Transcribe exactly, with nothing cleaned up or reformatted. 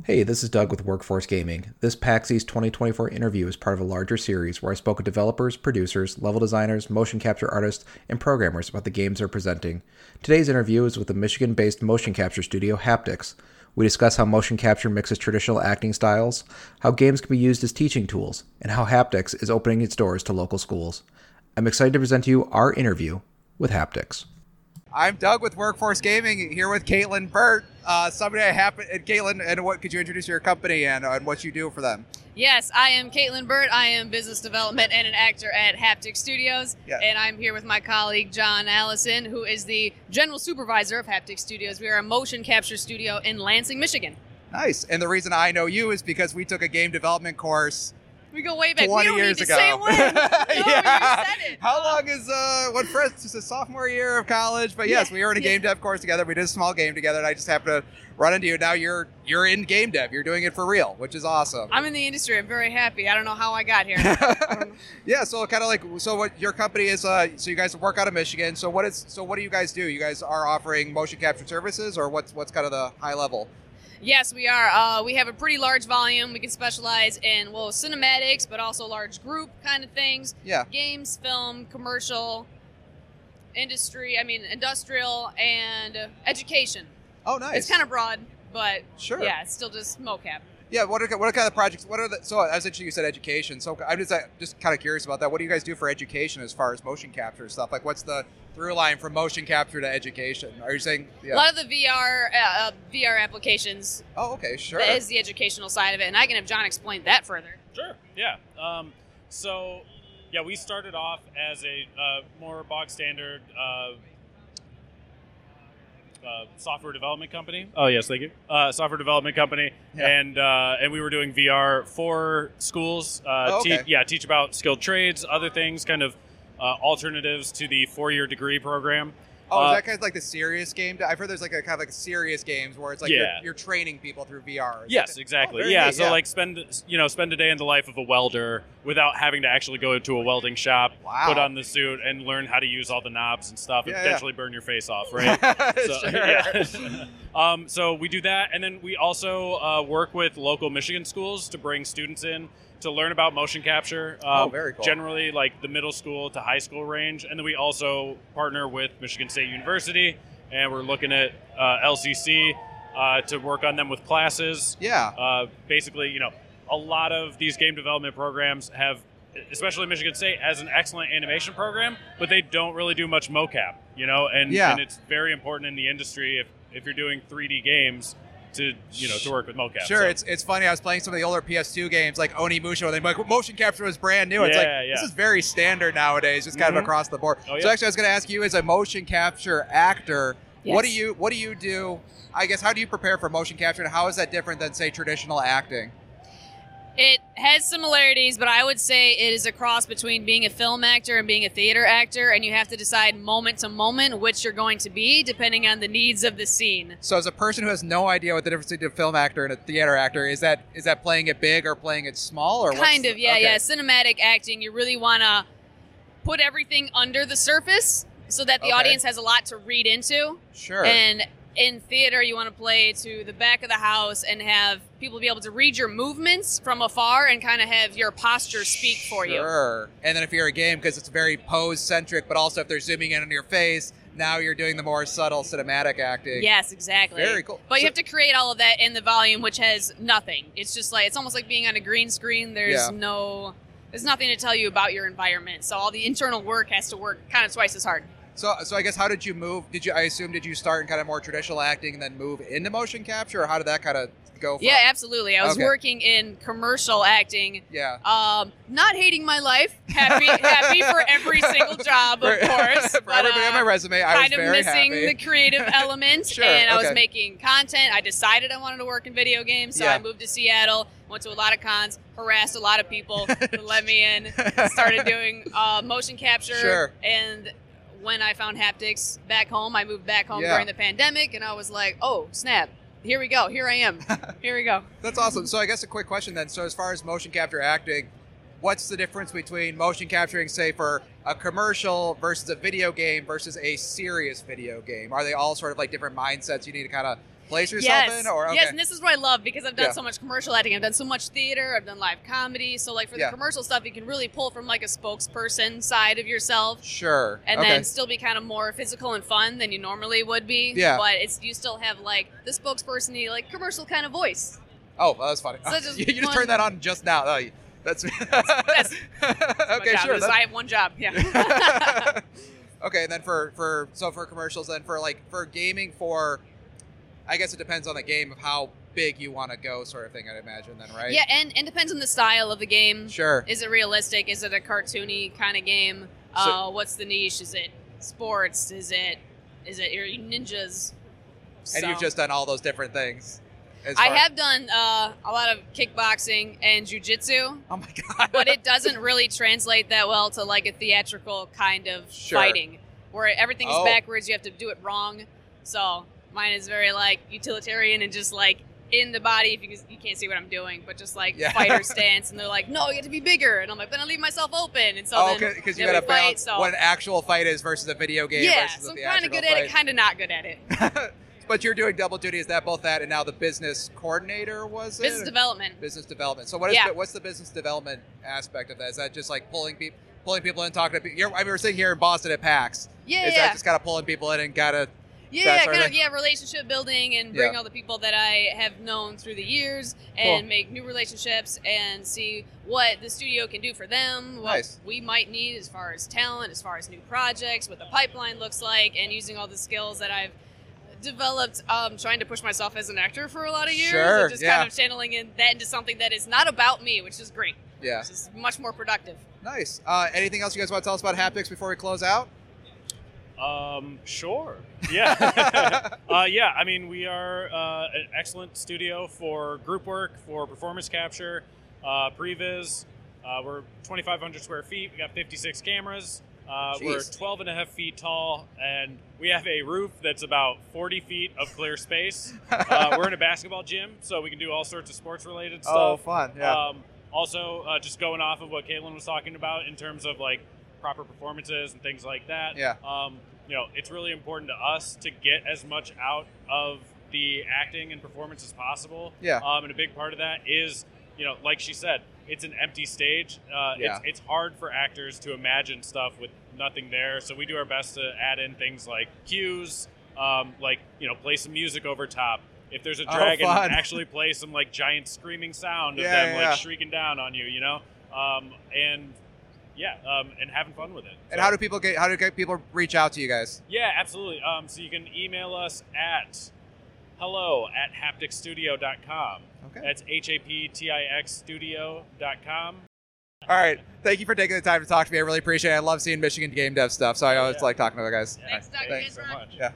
Hey, this is Doug with Workforce Gaming. This PAX East twenty twenty-four interview is part of a larger series where I spoke with developers, producers, level designers, motion capture artists, and programmers about the games they're presenting. Today's interview is with the Michigan-based motion capture studio Haptics. We discuss how motion capture mixes traditional acting styles, how games can be used as teaching tools, and how Haptics is opening its doors to local schools. I'm excited to present to you our interview with Haptics. I'm Doug with Workforce Gaming, here with Caitlin Burt. Uh, somebody I happen, and Caitlin, and what could you introduce your company and, uh, and what you do for them? Yes, I am Caitlin Burt. I am business development and an actor at Haptic Studios, Yeah. and I'm here with my colleague John Allison, who is the general supervisor of Haptic Studios. We are a motion capture studio in Lansing, Michigan. Nice. And the reason I know you is because we took a game development course We go way back. twenty we don't years need to ago. say when. No, Yeah. you said it. How long is uh what first? This is sophomore year of college, but yes, Yeah. we were in a Yeah. game dev course together. We did a small game together, and I just happened to run into you. Now you're you're in game dev. You're doing it for real, which is awesome. I'm in the industry. I'm very happy. I don't know how I got here. Yeah, so kind of like so what your company is uh so you guys work out of Michigan. So what is so what do you guys do? You guys are offering motion capture services, or what's what's kind of the high level? Yes, we are. Uh, we have a pretty large volume. We can specialize in, well, cinematics, but also large group kind of things. Yeah. Games, film, commercial, industry, I mean, industrial, and uh, education. Oh, nice. It's kind of broad, but Sure. yeah, it's still just mocap. Yeah, what are what kind of projects? What are the? So I was interested you said education. So I'm just uh, just kind of curious about that. What do you guys do for education as far as motion capture stuff? Like, what's the through line from motion capture to education? Are you saying? Yeah. A lot of the V R uh, uh, V R applications Oh, okay, sure. that is the educational side of it, and I can have John explain that further. Sure. Yeah. Um, so, yeah, we started off as a uh, more bog standard uh, uh, software development company. Oh yes, thank you. Uh, software development company, Yeah. and uh, and we were doing V R for schools. Uh, Oh, okay. te- yeah, teach about skilled trades, other things, kind of uh, alternatives to the four-year degree program. Oh, Uh, is that kind of like the serious game? I've heard there's like a kind of like serious games where it's like Yeah. you're, you're training people through V R. Is Yes, that- exactly. Oh, very yeah, neat, so like spend you know spend a day in the life of a welder without having to actually go to a welding shop, Wow. put on the suit, and learn how to use all the knobs and stuff, and Yeah, potentially burn your face off, right? So, Sure. yeah. um, so we do that, and then we also uh, work with local Michigan schools to bring students in to learn about motion capture. Oh, Um, very cool. Generally, like the middle school to high school range, and then we also partner with Michigan State University, and we're looking at uh, L C C uh, to work on them with classes. Yeah. Uh, basically, you know, a lot of these game development programs have, especially Michigan State, has an excellent animation program, but they don't really do much mocap, you know, and, Yeah. and it's very important in the industry if, if you're doing three D games to, you know, to work with mocap. Sure, So- it's it's funny. I was playing some of the older P S two games like Onimusha, and then like motion capture was brand new. It's like Yeah, yeah. this is very standard nowadays, just kind of Mhm. across the board. Oh, So yeah. actually, I was going to ask you, as a motion capture actor, what do Yes. you what do you do? I guess how do you prepare for motion capture, and how is that different than say traditional acting? It has similarities, but I would say it is a cross between being a film actor and being a theater actor, and you have to decide moment to moment which you're going to be, depending on the needs of the scene. So, as a person who has no idea what the difference between a film actor and a theater actor is, that is that playing it big or playing it small, or what's Kind the- of, yeah, okay. yeah. Cinematic acting, you really want to put everything under the surface so that the Okay. audience has a lot to read into. Sure. And in theater, you want to play to the back of the house and have people be able to read your movements from afar and kind of have your posture speak for you. Sure. And then if you're a game, because it's very pose centric, but also if they're zooming in on your face, now you're doing the more subtle cinematic acting. Yes, exactly. Very cool. But So- you have to create all of that in the volume, which has nothing. It's just like, it's almost like being on a green screen. There's Yeah. no, there's nothing to tell you about your environment. So all the internal work has to work kind of twice as hard. So, so I guess how did you move? Did you? I assume did you start in kind of more traditional acting and then move into motion capture, or how did that kind of go? From? Yeah, absolutely. I was Okay. working in commercial acting. Yeah. Um, not hating my life. Happy, happy for every single job, of For- course. for but, everybody on my uh, resume, I was kind of very missing happy. the creative element, Sure, and I was okay. making content. I decided I wanted to work in video games, so Yeah. I moved to Seattle, went to a lot of cons, harassed a lot of people to let me in, started doing uh, motion capture, Sure. and when I found haptics back home, I moved back home Yeah. during the pandemic, and I was like, oh, snap. Here we go. Here I am. Here we go. That's awesome. So I guess a quick question then. So as far as motion capture acting, what's the difference between motion capturing, say, for a commercial versus a video game versus a serious video game? Are they all sort of like different mindsets you need to kind of place yourself yes. in? Or okay. Yes, and this is what I love because I've done Yeah. so much commercial acting. I've done so much theater. I've done live comedy. So like for the Yeah. commercial stuff, you can really pull from like a spokesperson side of yourself. Sure. And okay. then still be kind of more physical and fun than you normally would be. Yeah. But it's you still have like the spokesperson-y, like commercial kind of voice. Oh, well, that's funny. So just you, you just one- turned that on just now. Oh, you- that's That's- okay. My job Sure. is that's- I have one job. Yeah. Okay, and then for for so for commercials, then for like for gaming, for I guess it depends on the game of how big you want to go, sort of thing. I'd imagine then, right? Yeah, and and depends on the style of the game. Sure. Is it realistic? Is it a cartoony kind of game? So- uh, what's the niche? Is it sports? Is it is it your ninjas? And So- you've just done all those different things. as I far- have done uh, a lot of kickboxing and jujitsu, Oh my god. but it doesn't really translate that well to like a theatrical kind of Sure. fighting, where everything is Oh. backwards. You have to do it wrong. So mine is very like utilitarian and just like in the body. If you, you can't see what I'm doing, but just like Yeah. fighter stance, and they're like, "No, you have to be bigger," and I'm like, "Then I leave myself open." And so Oh, then because you then got to we fight, balance so- what an actual fight is versus a video game yeah, versus so a I'm kind of theatrical good at fight. it, kind of not good at it. But you're doing double duty. Is that both that and now the business coordinator? Was it Business development. Business development. So what is Yeah. the, what's the business development aspect of that? Is that just like pulling people, pulling people in, talking to people? You're, I mean, we're sitting here in Boston at PAX. Yeah, Is yeah. that just kind of pulling people in and gotta? Yeah, that yeah, sort of kind of, thing? yeah, relationship building and bring Yeah. all the people that I have known through the years and Cool. make new relationships and see what the studio can do for them, what Nice. we might need as far as talent, as far as new projects, what the pipeline looks like, and using all the skills that I've developed um, trying to push myself as an actor for a lot of years. Sure, and just yeah. kind of channeling in that into something that is not about me, which is great. Yeah. Which is much more productive. Nice. Uh, anything else you guys want to tell us about Haptics before we close out? Um, sure. Yeah. uh, yeah. I mean, we are uh, an excellent studio for group work, for performance capture, uh, previs. Uh, we're twenty-five hundred square feet. We got fifty-six cameras. Uh, we're Jeez. twelve and a half feet tall, and we have a roof that's about forty feet of clear space. Uh, we're in a basketball gym, so we can do all sorts of sports-related stuff. Oh, fun. Yeah. Um, also, uh, just going off of what Caitlin was talking about in terms of like proper performances and things like that. Yeah. Um, you know, it's really important to us to get as much out of the acting and performance as possible. Yeah. Um, and a big part of that is, you know, like she said, it's an empty stage. Uh, Yeah. it's, it's hard for actors to imagine stuff with nothing there. So we do our best to add in things like cues, um, like, you know, play some music over top. If there's a Oh, dragon, fun. actually play some like giant screaming sound of Yeah, them yeah, like yeah. shrieking down on you, you know? Um, and yeah, um, and having fun with it. And So- how do people get? How do get people reach out to you guys? Yeah, absolutely. Um, so you can email us at hello at haptic studio dot com. Okay. That's H A P T I X studio dot com. All right. Thank you for taking the time to talk to me. I really appreciate it. I love seeing Michigan game dev stuff, so I always Yeah. like talking to the guys. Thanks, Doctor Thanks so Ezra. much. Yeah.